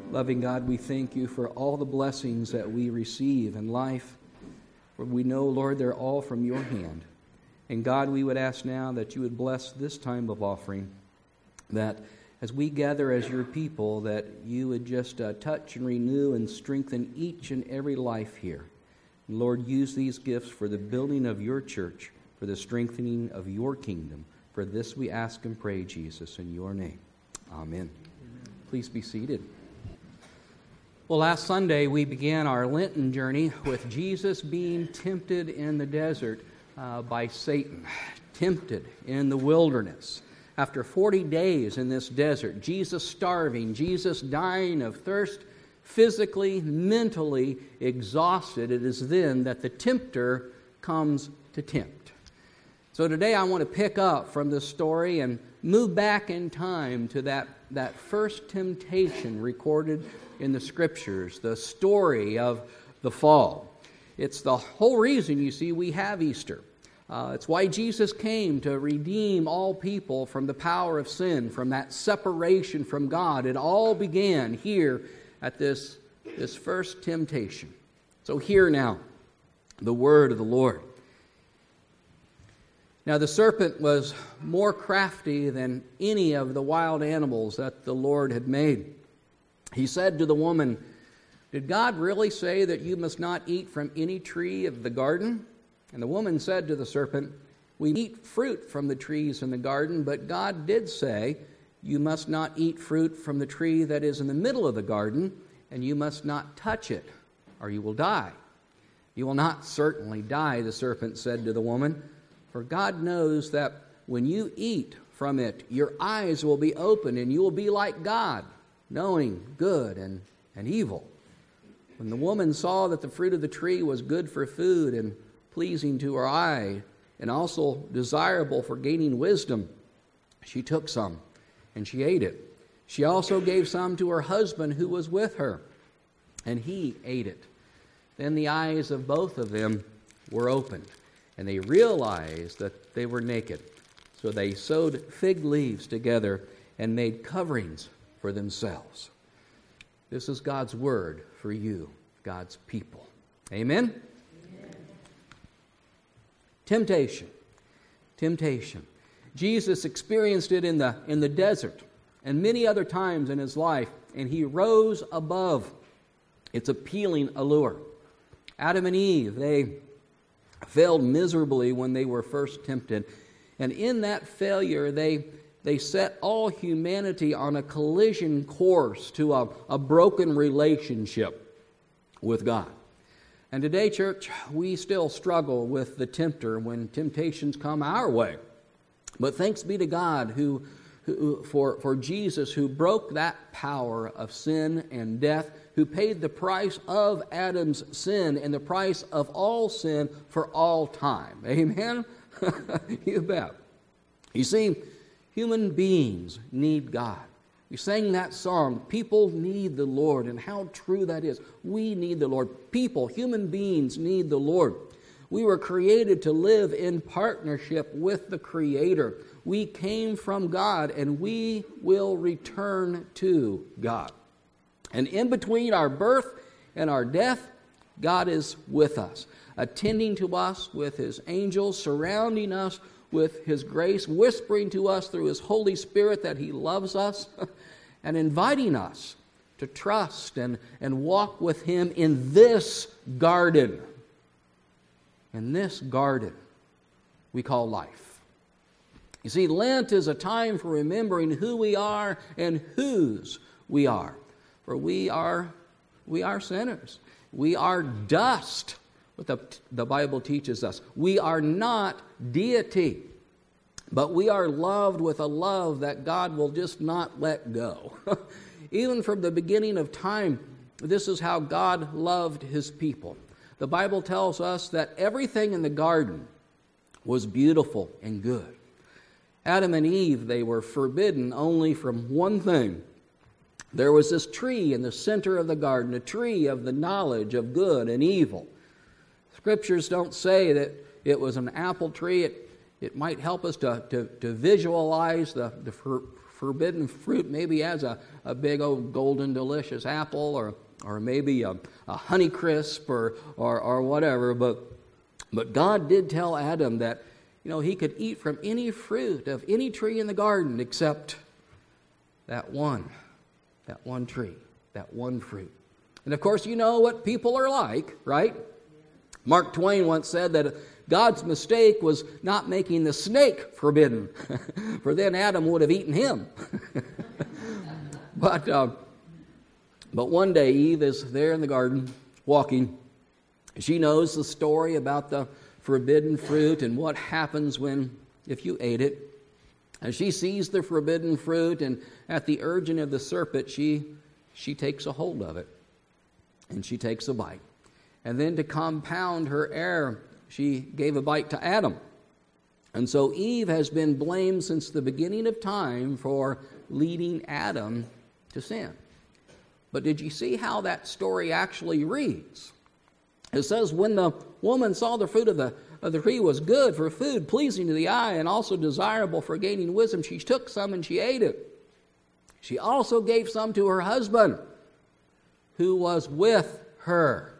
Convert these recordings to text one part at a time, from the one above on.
Loving God, we thank you for all the blessings that we receive in life. For we know, Lord, they're all from your hand. And God, we would ask now that you would bless this time of offering, that as we gather as your people, that you would just touch and renew and strengthen each and every life here. And Lord, use these gifts for the building of your church, for the strengthening of your kingdom. For this we ask and pray, Jesus, in your name. Amen. Please be seated. Well, last Sunday we began our Lenten journey with Jesus being tempted in the desert by Satan, tempted in the wilderness. After 40 days in this desert, Jesus starving, Jesus dying of thirst, physically, mentally exhausted, it is then that the tempter comes to tempt. So today I want to pick up from this story and move back in time to that first temptation recorded in the Scriptures, the story of the fall. It's the whole reason, you see, we have Easter. It's why Jesus came to redeem all people from the power of sin, from that separation from God. It all began here at this first temptation. So hear now the word of the Lord. Now the serpent was more crafty than any of the wild animals that the Lord had made. He said to the woman, "Did God really say that you must not eat from any tree of the garden?" And the woman said to the serpent, "We eat fruit from the trees in the garden, but God did say, you must not eat fruit from the tree that is in the middle of the garden, and you must not touch it, or you will die." "You will not certainly die," the serpent said to the woman, "for God knows that when you eat from it, your eyes will be opened, and you will be like God, knowing good and evil." When the woman saw that the fruit of the tree was good for food and pleasing to her eye, and also desirable for gaining wisdom, she took some, and she ate it. She also gave some to her husband who was with her, and he ate it. Then the eyes of both of them were opened, and they realized that they were naked. So they sewed fig leaves together and made coverings for themselves. This is God's word for you, God's people. Amen? Amen. Temptation. Jesus experienced it in the desert and many other times in his life, and he rose above its appealing allure. Adam and Eve, they failed miserably when they were first tempted, and in that failure they set all humanity on a collision course to a broken relationship with God. And today, church, we still struggle with the tempter when temptations come our way. But thanks be to God for Jesus, who broke that power of sin and death, who paid the price of Adam's sin and the price of all sin for all time. Amen? You bet. You see, human beings need God. We sang that song, "People need the Lord," and how true that is. We need the Lord. People, human beings need the Lord. We were created to live in partnership with the Creator. We came from God, and we will return to God. And in between our birth and our death, God is with us, attending to us with His angels, surrounding us with His grace, whispering to us through His Holy Spirit that He loves us, and inviting us to trust and walk with Him in this garden. In this garden we call life. You see, Lent is a time for remembering who we are and whose we are. For we are sinners. We are dust, what the Bible teaches us. We are not deity, but we are loved with a love that God will just not let go. Even from the beginning of time, this is how God loved His people. The Bible tells us that everything in the garden was beautiful and good. Adam and Eve, they were forbidden only from one thing. There was this tree in the center of the garden, a tree of the knowledge of good and evil. Scriptures don't say that it was an apple tree. It might help us to visualize the forbidden fruit maybe as a big old golden delicious apple, or maybe a Honeycrisp or whatever. But God did tell Adam that, he could eat from any fruit of any tree in the garden except that one tree, that one fruit. And of course, you know what people are like, right? Mark Twain once said that God's mistake was not making the snake forbidden, for then Adam would have eaten him. But one day Eve is there in the garden walking. She knows the story about the forbidden fruit and what happens if you ate it. And she sees the forbidden fruit, and at the urging of the serpent, she takes a hold of it, and she takes a bite. And then to compound her error, she gave a bite to Adam. And so Eve has been blamed since the beginning of time for leading Adam to sin. But did you see how that story actually reads? It says, when the woman saw the fruit of the tree was good for food, pleasing to the eye, and also desirable for gaining wisdom, she took some and she ate it. She also gave some to her husband, who was with her,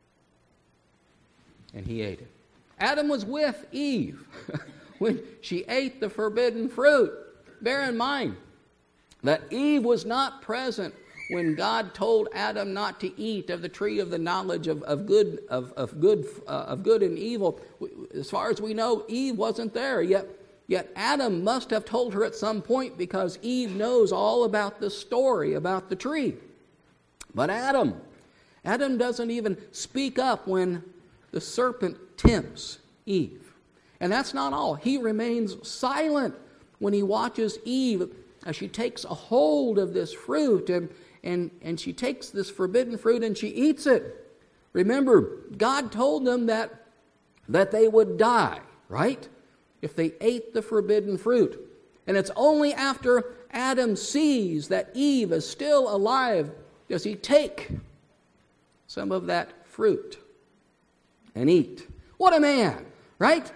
and he ate it. Adam was with Eve when she ate the forbidden fruit. Bear in mind that Eve was not present when God told Adam not to eat of the tree of the knowledge of good and evil. As far as we know, Eve wasn't there. Yet Adam must have told her at some point, because Eve knows all about the story about the tree. But Adam doesn't even speak up when the serpent tempts Eve. And that's not all. He remains silent when he watches Eve as she takes a hold of this fruit, and she takes this forbidden fruit and she eats it. Remember, God told them that they would die, right? If they ate the forbidden fruit. And it's only after Adam sees that Eve is still alive does he take some of that fruit and eat. What a man, right?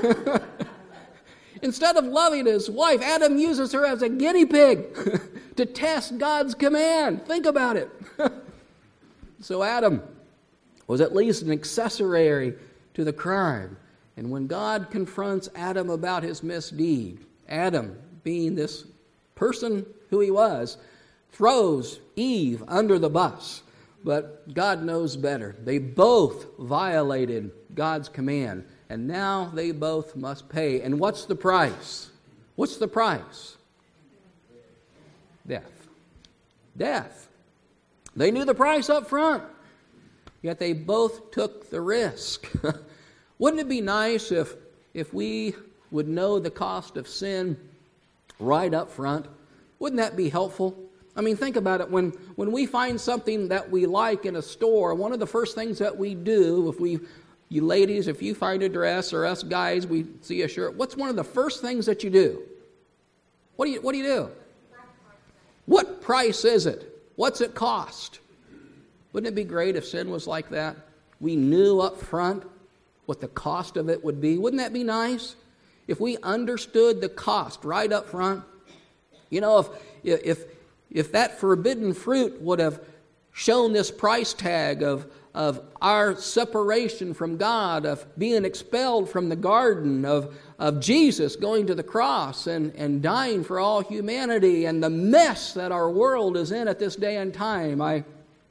Instead of loving his wife, Adam uses her as a guinea pig to test God's command. Think about it. So Adam was at least an accessory to the crime. And when God confronts Adam about his misdeed, Adam, being this person who he was, throws Eve under the bus. But God knows better. They both violated God's command, and now they both must pay. And what's the price? What's the price? Death. Death. They knew the price up front, yet they both took the risk. Wouldn't it be nice if we would know the cost of sin right up front? Wouldn't that be helpful? I mean, think about it. When we find something that we like in a store, one of the first things that we do, you ladies, if you find a dress, or us guys, we see a shirt, what's one of the first things that you do? What do you do? What price is it? What's it cost? Wouldn't it be great if sin was like that? We knew up front what the cost of it would be. Wouldn't that be nice? If we understood the cost right up front. You know, if that forbidden fruit would have shown this price tag of our separation from God, of being expelled from the garden, of Jesus going to the cross and dying for all humanity, and the mess that our world is in at this day and time, I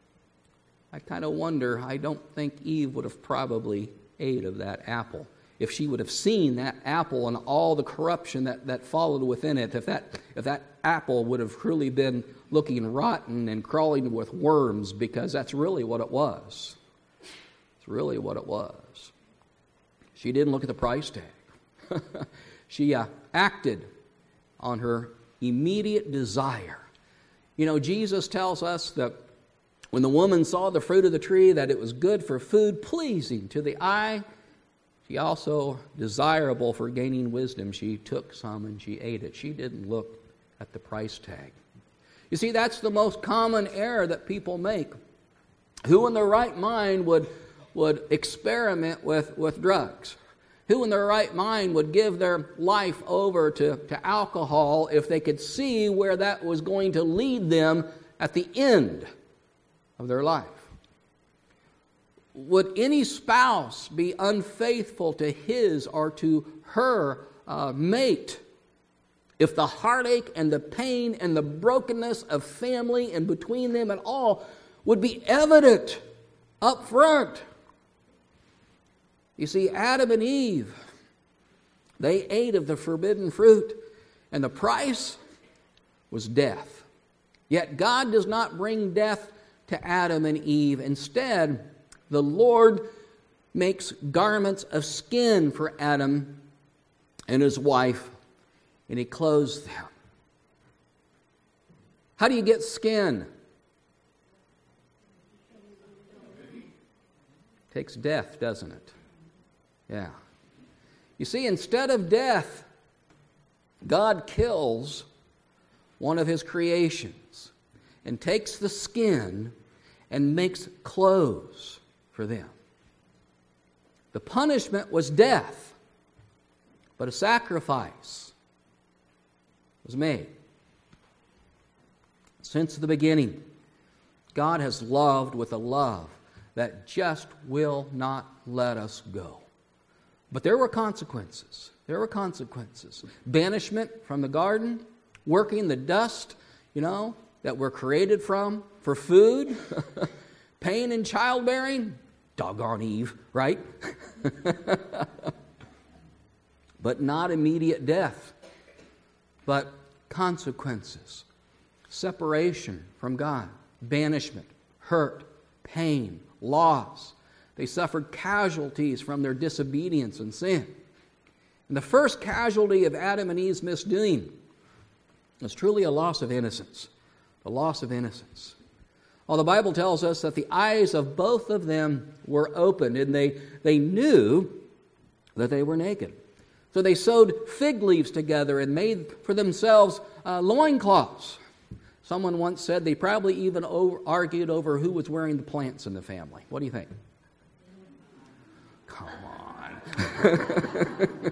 kind of wonder, I don't think Eve would have probably ate of that apple. If she would have seen that apple and all the corruption that followed within it, if that apple would have truly been looking rotten and crawling with worms, because that's really what it was. It's really what it was. She didn't look at the price tag. She acted on her immediate desire. You know, Jesus tells us that when the woman saw the fruit of the tree, that it was good for food, pleasing to the eye, she also desirable for gaining wisdom. She took some and she ate it. She didn't look at the price tag. You see, that's the most common error that people make. Who in their right mind would experiment with drugs? Who in their right mind would give their life over to alcohol if they could see where that was going to lead them at the end of their life? Would any spouse be unfaithful to his or to her mate if the heartache and the pain and the brokenness of family and between them and all would be evident up front? You see, Adam and Eve, they ate of the forbidden fruit, and the price was death. Yet God does not bring death to Adam and Eve. Instead, the Lord makes garments of skin for Adam and his wife, and he clothes them. How do you get skin? Takes death, doesn't it? Yeah. You see, instead of death, God kills one of his creations and takes the skin and makes clothes for them. The punishment was death, but a sacrifice was made. Since the beginning, God has loved with a love that just will not let us go. But there were consequences. There were consequences. Banishment from the garden, working the dust, that we're created from for food, pain in childbearing, doggone Eve, right? But not immediate death, but consequences, separation from God, banishment, hurt, pain, loss. They suffered casualties from their disobedience and sin. And the first casualty of Adam and Eve's misdoing was truly a loss of innocence. The loss of innocence. Well, the Bible tells us that the eyes of both of them were opened, and they knew that they were naked. So they sewed fig leaves together and made for themselves loincloths. Someone once said they probably even argued over who was wearing the plants in the family. What do you think? Come on.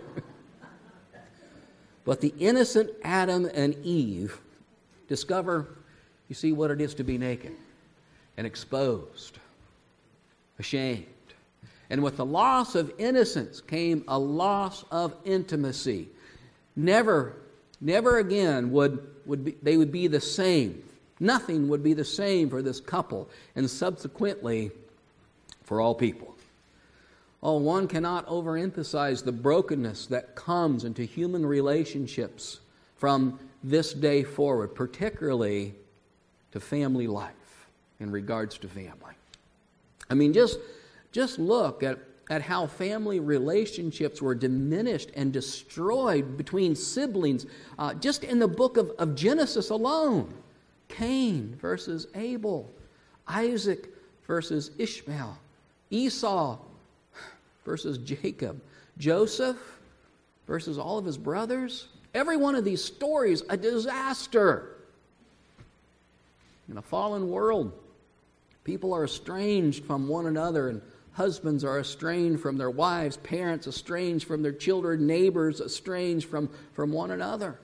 But the innocent Adam and Eve discover, you see, what it is to be naked and exposed, ashamed. And with the loss of innocence came a loss of intimacy. Never again would they be the same. Nothing would be the same for this couple, and subsequently for all people. Oh, one cannot overemphasize the brokenness that comes into human relationships from this day forward, particularly to family life, in regards to family. I mean, just look at how family relationships were diminished and destroyed between siblings just in the book of Genesis alone. Cain versus Abel, Isaac versus Ishmael, Esau versus Jacob, Joseph versus all of his brothers. Every one of these stories, a disaster. In a fallen world, people are estranged from one another, and husbands are estranged from their wives, parents estranged from their children, neighbors estranged from one another.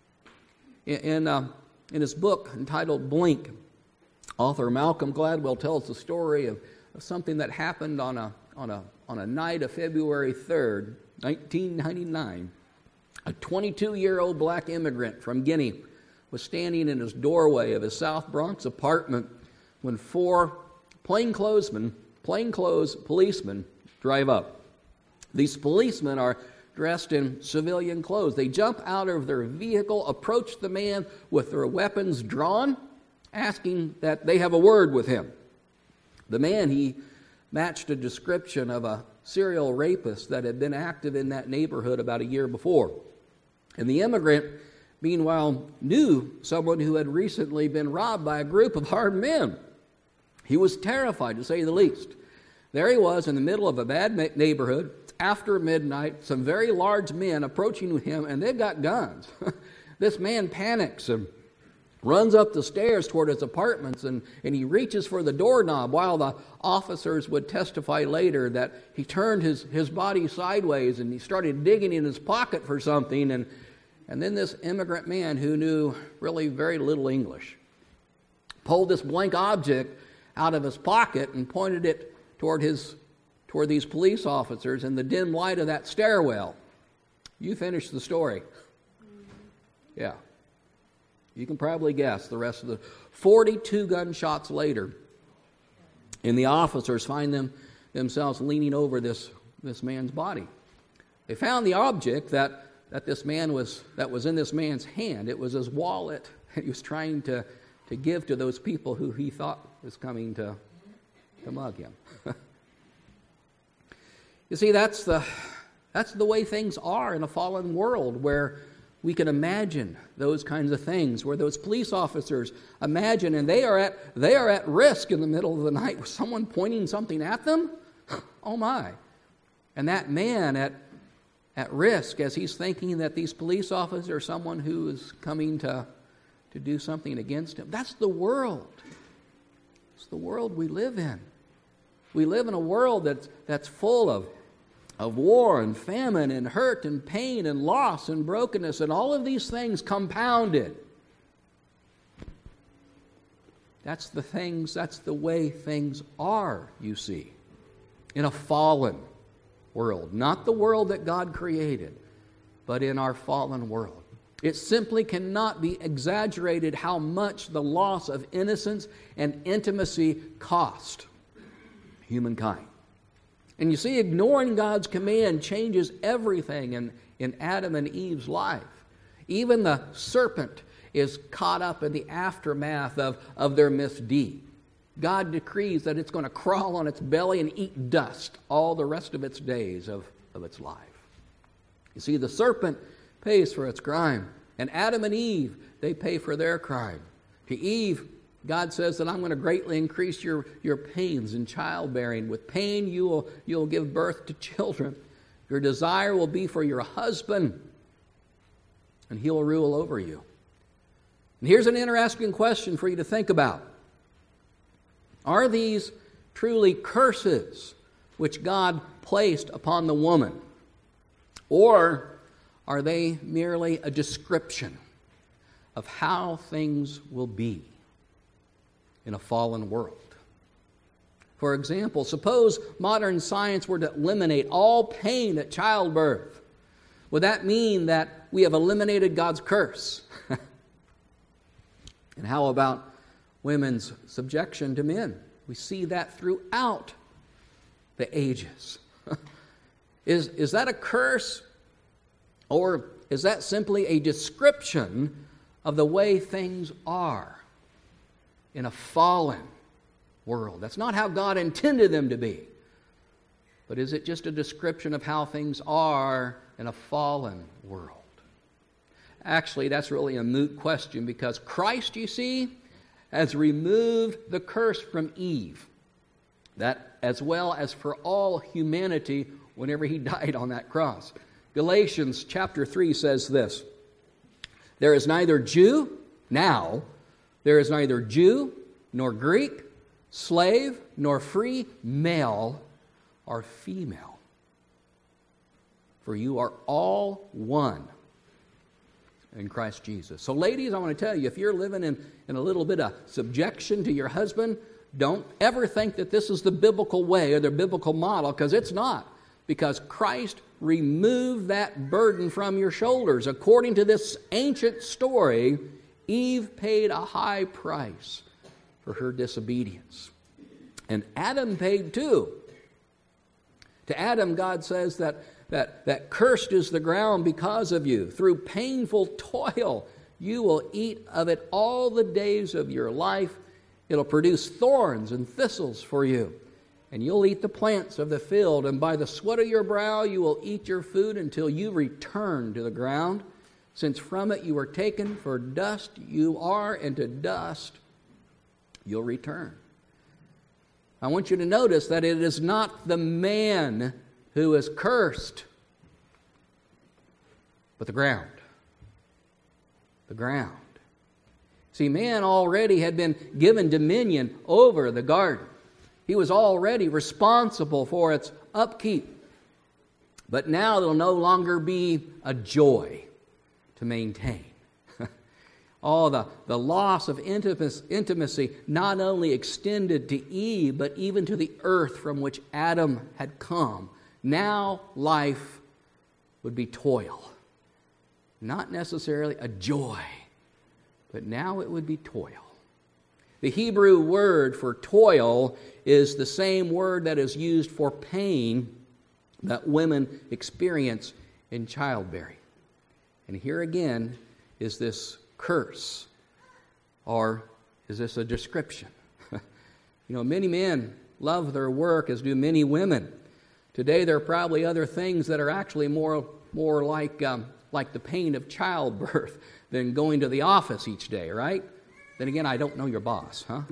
In his book entitled Blink, author Malcolm Gladwell tells the story of something that happened on a night of February 3rd, 1999. A 22-year-old black immigrant from Guinea was standing in his doorway of his South Bronx apartment when four plainclothes policemen drive up. These policemen are dressed in civilian clothes. They jump out of their vehicle, approach the man with their weapons drawn, asking that they have a word with him. The man, he matched a description of a serial rapist that had been active in that neighborhood about a year before. And the immigrant, meanwhile, knew someone who had recently been robbed by a group of armed men. He was terrified, to say the least. There he was in the middle of a bad neighborhood, after midnight, some very large men approaching him, and they've got guns. This man panics runs up the stairs toward his apartments, and he reaches for the doorknob, while the officers would testify later that he turned his body sideways and he started digging in his pocket for something, and then this immigrant man who knew really very little English pulled this blank object out of his pocket and pointed it toward these police officers in the dim light of that stairwell. You finish the story. Yeah. You can probably guess the rest of the 42 gunshots later, and the officers find themselves leaning over this man's body. They found the object that was in this man's hand. It was his wallet that he was trying to give to those people who he thought was coming to mug him. You see, that's the way things are in a fallen world, where we can imagine those kinds of things, where those police officers imagine, and they are at risk in the middle of the night with someone pointing something at them. Oh my. And that man at risk as he's thinking that these police officers are someone who is coming to do something against him. That's the world. It's the world we live in. We live in a world that's full of war and famine and hurt and pain and loss and brokenness and all of these things compounded. That's the way things are, you see, in a fallen world. Not the world that God created, but in our fallen world. It simply cannot be exaggerated how much the loss of innocence and intimacy cost humankind. And you see, ignoring God's command changes everything in Adam and Eve's life. Even the serpent is caught up in the aftermath of their misdeed. God decrees that it's going to crawl on its belly and eat dust all the rest of its days of its life. You see, the serpent pays for its crime, and Adam and Eve, they pay for their crime. To Eve, God says that I'm going to greatly increase your pains in childbearing. With pain, you'll give birth to children. Your desire will be for your husband, and he'll rule over you. And here's an interesting question for you to think about. Are these truly curses which God placed upon the woman? Or are they merely a description of how things will be in a fallen world? For example, suppose modern science were to eliminate all pain at childbirth. Would that mean that we have eliminated God's curse? And how about women's subjection to men? We see that throughout the ages. Is that a curse? Or is that simply a description of the way things are in a fallen world? That's not how God intended them to be. But is it just a description of how things are in a fallen world? Actually, that's really a moot question, because Christ, you see, has removed the curse from Eve, that as well as for all humanity whenever he died on that cross. Galatians chapter 3 says this: there is neither Jew nor Greek, slave nor free, male or female, for you are all one in Christ Jesus. So ladies, I want to tell you, if you're living in a little bit of subjection to your husband, don't ever think that this is the biblical way or the biblical model, because it's not. Because Christ removed that burden from your shoulders. According to this ancient story, Eve paid a high price for her disobedience. And Adam paid too. To Adam, God says that cursed is the ground because of you. Through painful toil, you will eat of it all the days of your life. It'll produce thorns and thistles for you. And you'll eat the plants of the field, and by the sweat of your brow you will eat your food until you return to the ground, since from it you were taken, for dust you are, and to dust you'll return. I want you to notice that it is not the man who is cursed, but the ground. The ground. See, man already had been given dominion over the garden. He was already responsible for its upkeep. But now it'll no longer be a joy to maintain. The loss of intimacy not only extended to Eve, but even to the earth from which Adam had come. Now life would be toil. Not necessarily a joy, but now it would be toil. The Hebrew word for toil is the same word that is used for pain that women experience in childbearing. And here again is this curse, or is this a description? Many men love their work, as do many women. Today there are probably other things that are actually more like the pain of childbirth than going to the office each day, right? Then again, I don't know your boss, huh?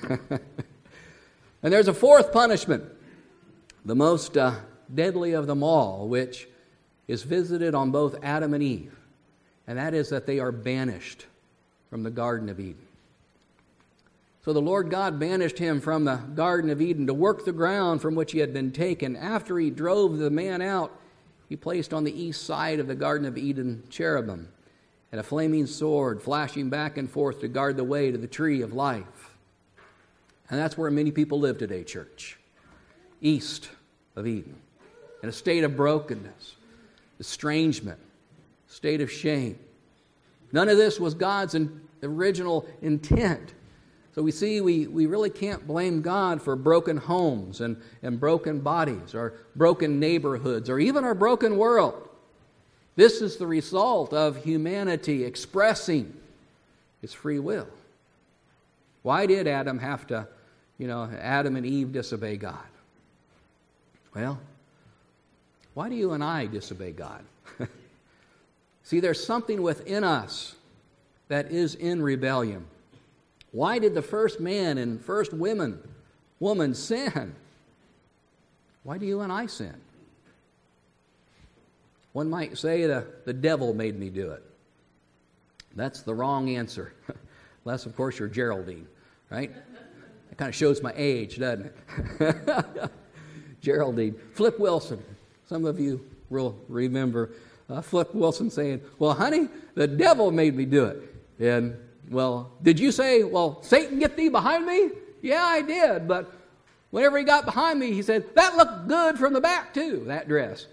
And there's a fourth punishment, the most deadly of them all, which is visited on both Adam and Eve. And that is that they are banished from the Garden of Eden. So the Lord God banished him from the Garden of Eden to work the ground from which he had been taken. After he drove the man out, he placed on the east side of the Garden of Eden cherubim and a flaming sword flashing back and forth to guard the way to the tree of life. And that's where many people live today, church. East of Eden. In a state of brokenness, estrangement, state of shame. None of this was God's original intent. So we see we really can't blame God for broken homes and broken bodies or broken neighborhoods or even our broken world. This is the result of humanity expressing its free will. Why did Adam and Eve disobey God? Well, why do you and I disobey God? See, there's something within us that is in rebellion. Why did the first man and first woman sin? Why do you and I sin? One might say the devil made me do it. That's the wrong answer. Unless, of course, you're Geraldine, right? That kind of shows my age, doesn't it? Geraldine. Flip Wilson. Some of you will remember Flip Wilson saying, well, honey, the devil made me do it. And, well, did you say, well, Satan, get thee behind me? Yeah, I did. But whenever he got behind me, he said, that looked good from the back, too, that dress.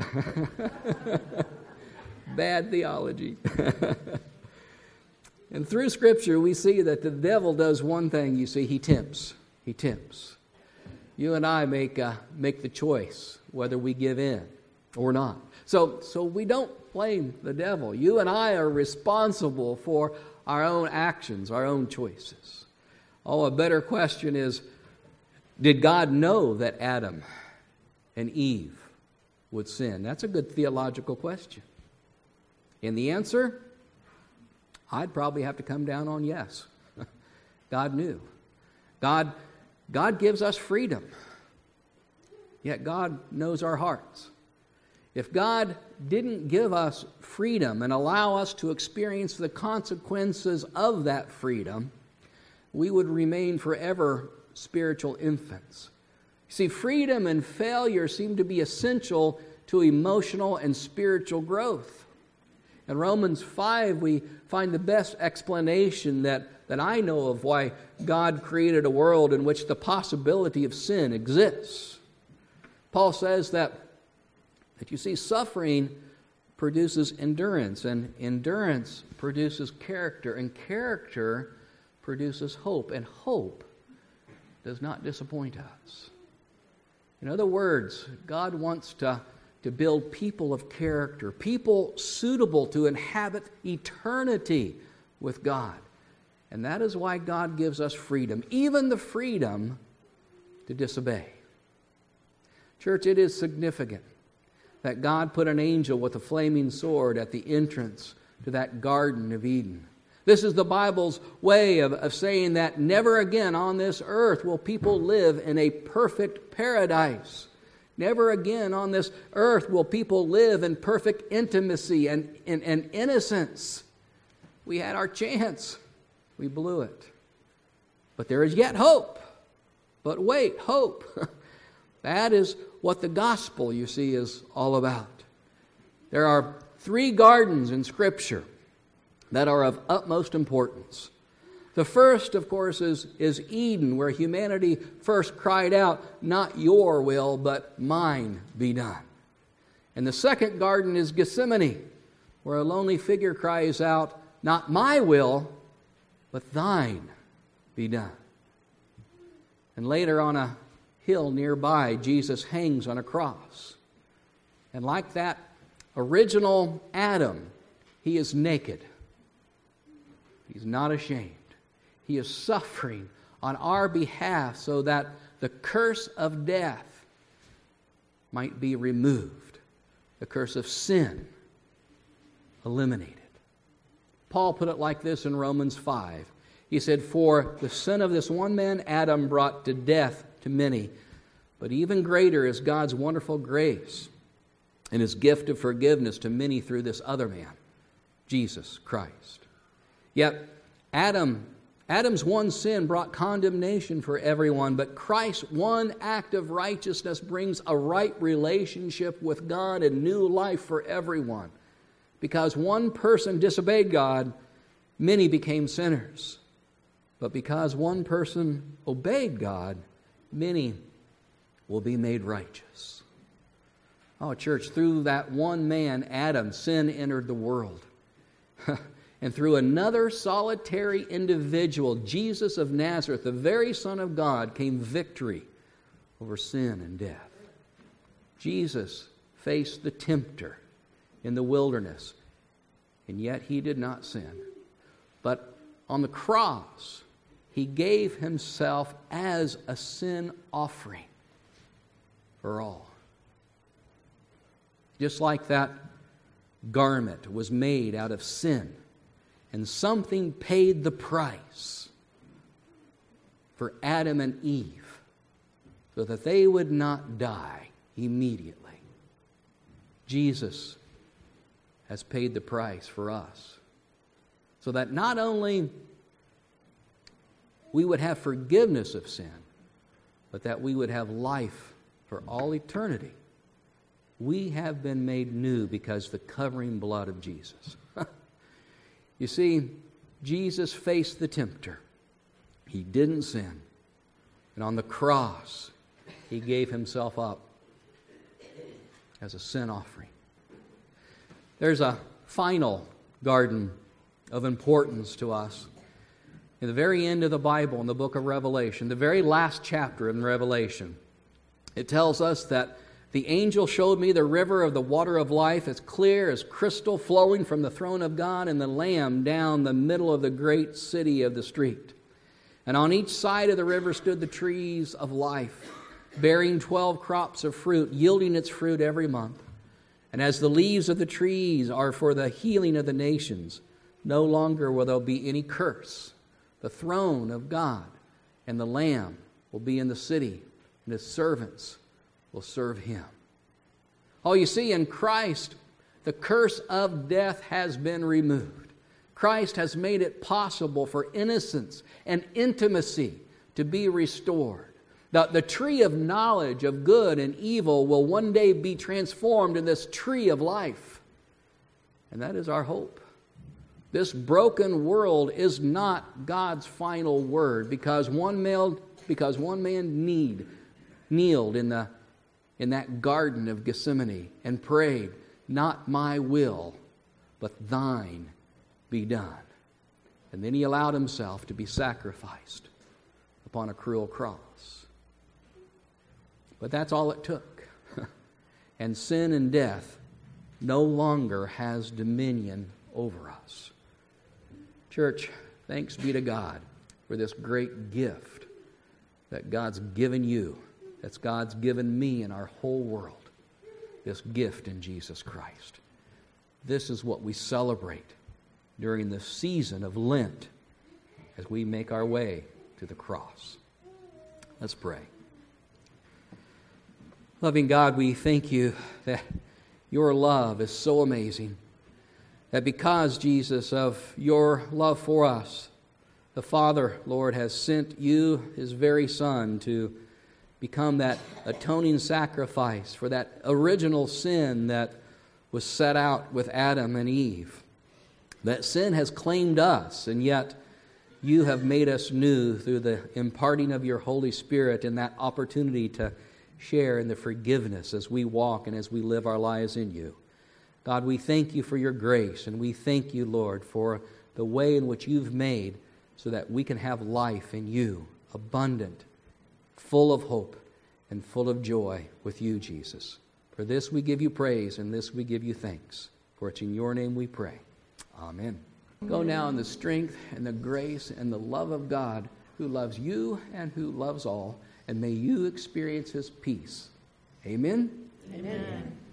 Bad theology. And through Scripture, we see that the devil does one thing, you see, he tempts. He tempts. You and I make the choice whether we give in or not. So we don't blame the devil. You and I are responsible for our own actions, our own choices. Oh, a better question is, did God know that Adam and Eve would sin? That's a good theological question. And the answer, I'd probably have to come down on yes. God knew. God gives us freedom. Yet God knows our hearts. If God didn't give us freedom and allow us to experience the consequences of that freedom, we would remain forever spiritual infants. See, freedom and failure seem to be essential to emotional and spiritual growth. In Romans 5, we find the best explanation that I know of why God created a world in which the possibility of sin exists. Paul says that you see, suffering produces endurance, and endurance produces character, and character produces hope, and hope does not disappoint us. In other words, God wants to build people of character, people suitable to inhabit eternity with God. And that is why God gives us freedom, even the freedom to disobey. Church, it is significant that God put an angel with a flaming sword at the entrance to that Garden of Eden. This is the Bible's way of saying that never again on this earth will people live in a perfect paradise. Never again on this earth will people live in perfect intimacy and innocence. We had our chance. We blew it. But there is yet hope. But wait, hope. That is what the gospel, you see, is all about. There are 3 gardens in Scripture that are of utmost importance. The first, of course, is Eden, where humanity first cried out, not your will, but mine be done. And the second garden is Gethsemane, where a lonely figure cries out, not my will, but thine be done. And later on a hill nearby, Jesus hangs on a cross. And like that original Adam, he is naked. He's not ashamed. He is suffering on our behalf so that the curse of death might be removed, the curse of sin eliminated. Paul put it like this in Romans 5. He said, for the sin of this one man, Adam, brought to death to many, but even greater is God's wonderful grace and His gift of forgiveness to many through this other man, Jesus Christ. Yet Adam's one sin brought condemnation for everyone, but Christ's one act of righteousness brings a right relationship with God and new life for everyone. Because one person disobeyed God, many became sinners. But because one person obeyed God, many will be made righteous. Oh, church, through that one man, Adam, sin entered the world. And through another solitary individual, Jesus of Nazareth, the very Son of God, came victory over sin and death. Jesus faced the tempter in the wilderness, and yet He did not sin. But on the cross, He gave Himself as a sin offering for all. Just like that garment was made out of sin, and something paid the price for Adam and Eve so that they would not die immediately. Jesus has paid the price for us so that not only we would have forgiveness of sin, but that we would have life for all eternity. We have been made new because the covering blood of Jesus. You see, Jesus faced the tempter. He didn't sin. And on the cross, He gave Himself up as a sin offering. There's a final garden of importance to us. In the very end of the Bible, in the book of Revelation, the very last chapter in Revelation, it tells us that the angel showed me the river of the water of life, as clear as crystal, flowing from the throne of God and the Lamb down the middle of the great city of the street. And on each side of the river stood the trees of life, bearing 12 crops of fruit, yielding its fruit every month. And as the leaves of the trees are for the healing of the nations, no longer will there be any curse. The throne of God and the Lamb will be in the city, and His servants will serve Him. Oh, you see, in Christ, the curse of death has been removed. Christ has made it possible for innocence and intimacy to be restored. The tree of knowledge of good and evil will one day be transformed in this tree of life. And that is our hope. This broken world is not God's final word, because one man kneeled in that garden of Gethsemane and prayed, not my will, but thine be done. And then He allowed Himself to be sacrificed upon a cruel cross. But that's all it took. And sin and death no longer has dominion over us. Church, thanks be to God for this great gift that God's given you, that God's given me and our whole world, this gift in Jesus Christ. This is what we celebrate during the season of Lent as we make our way to the cross. Let's pray. Loving God, we thank You that Your love is so amazing, that because, Jesus, of Your love for us, The Father, Lord, has sent you, His very Son, to become that atoning sacrifice for that original sin that was set out with Adam and Eve. That sin has claimed us, and yet you have made us new through the imparting of your Holy Spirit and that opportunity to share in the forgiveness as we walk and as we live our lives in you. God, we thank you for your grace, and we thank you, Lord, for the way in which you've made so that we can have life in you, abundant, full of hope, and full of joy with you, Jesus. For this we give you praise, and this we give you thanks. For it's in your name we pray. Amen. Go now in the strength and the grace and the love of God, who loves you and who loves all, and may you experience his peace. Amen? Amen.